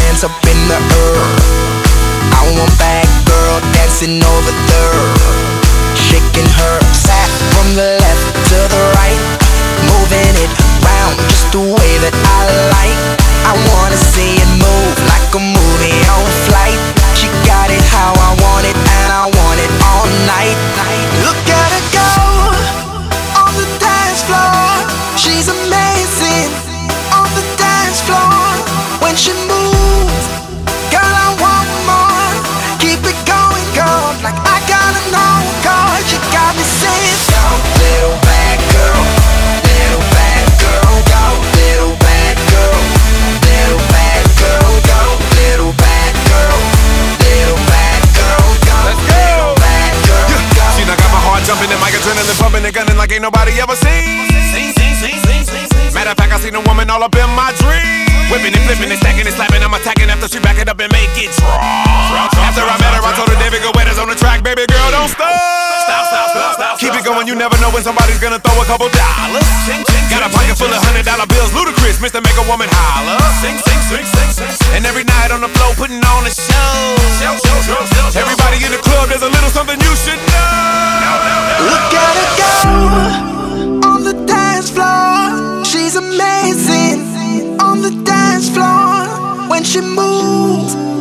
hands up in the air. I want bad girl dancing over there, shaking her fat from the left to the right, moving it round just the way that I like. I wanna see it move like a movie on flight. She got it how I want it, and I want it all night. Look at her go on the dance floor. She's amazing on the dance floor. When she moves, girl, I want more. Keep it going, girl, like I gotta know, girl. You got me saying, go, little bad girl, little bad girl, go, little bad girl, little bad girl, go, little bad girl, little bad girl, go, little bad girl, go. See, I got my heart jumping and my adrenaline pumping and gunning like ain't nobody ever seen. Matter of fact, I seen a woman all up in my dreams, whipping and flipping and stacking and slapping. I'm attacking after she back it up and make it drop. After I met her, I told her David Guetta's on the track. Baby girl, don't stop. Keep it going, you never know when somebody's gonna throw a couple dollars. Got a pocket full of $100 bills, ludicrous, Mr. Make a Woman holler. And every night on the floor, putting on a show. Everybody in the club, there's a little something you should know. Look at her go on the dance floor. She's amazing on the dance floor. When she moves,